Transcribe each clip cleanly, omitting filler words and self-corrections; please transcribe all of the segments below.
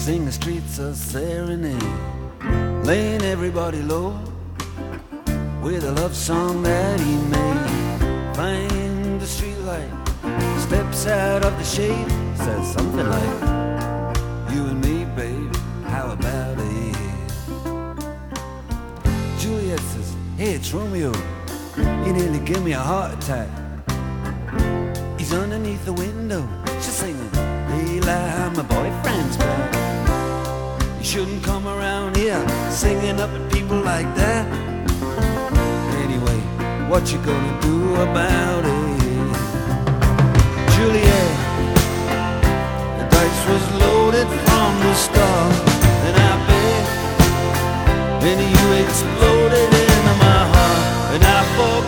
sing the streets a serenade, laying everybody low with a love song that he made. Find the streetlight, steps out of the shade, says something like, you and me, babe, how about it? Juliet says, hey, it's Romeo, he nearly gave me a heart attack. He's underneath the window, she's singing, Leila, my boyfriend's back. You shouldn't come around here singing up at people like that. Anyway, what you gonna do about it? Juliet, the dice was loaded from the start, and I bet, and you exploded into my heart, and I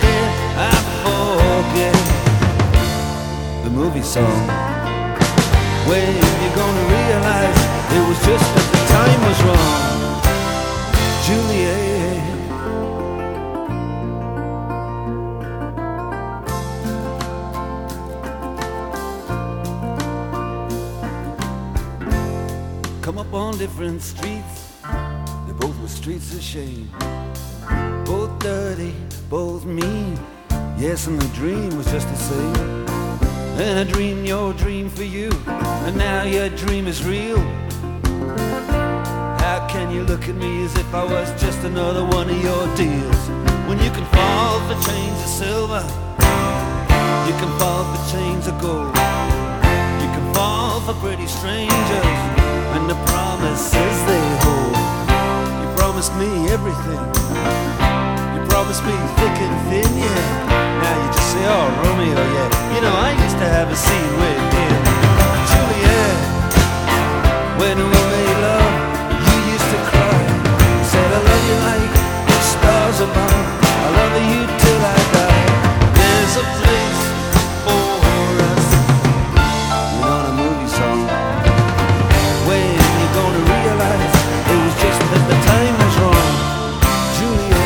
forget the movie song. When you gonna realize it was just that the time was wrong, Juliet? Come up on different streets, they both were streets of shame, both dirty, both mean. Yes, and the dream was just the same. And I dreamed your dream for you, and now your dream is real. How can you look at me as if I was just another one of your deals? When you can fall for chains of silver, you can fall for chains of gold, you can fall for pretty strangers and the promises they hold. You promised me everything, you promised me thick and thin, yeah. Now you just say, oh, Romeo, yeah. You know, I used to have a scene with him. Juliet, when we made love, you used to cry. You said, I love you like the stars above, I love you till I die. There's a place for us. You know the movie song. When you gonna realize it was just that the time was wrong, Juliet?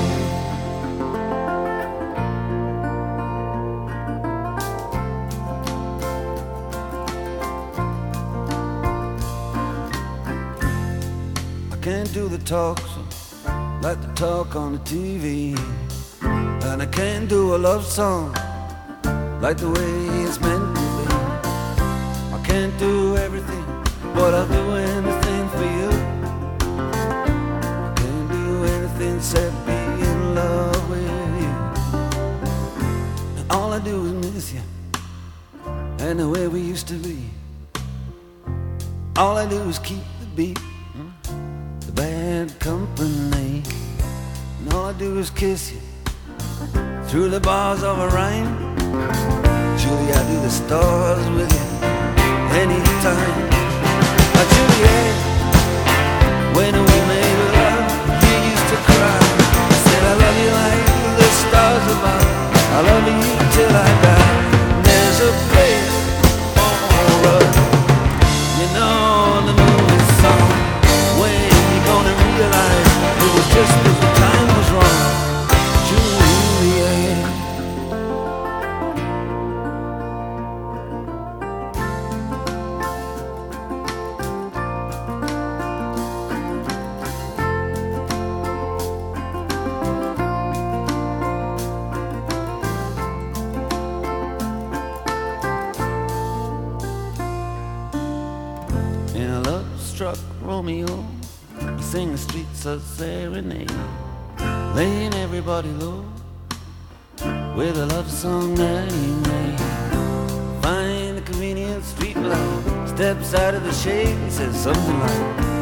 Can't do the talk like the talk on the TV, and I can't do a love song like the way it's meant to be. I can't do everything, but I'll do anything for you. I can't do anything except be in love with you. And all I do is miss you and the way we used to be. All I do is keep the beat, bad company, and all I do is kiss you through the bars of a rhyme. Julie, I do the stars with you anytime. Juliet, when we made love, you used to cry. I said I love you like the stars above, I love you till I die. There's a place for us, you know the movie song. When gonna realize it was just that the time was wrong, Juliet. In a love-struck Romeo, he sang the streets a serenade, laying everybody low with a love song that he made. Find the convenient street light, steps out of the shade, he says something like,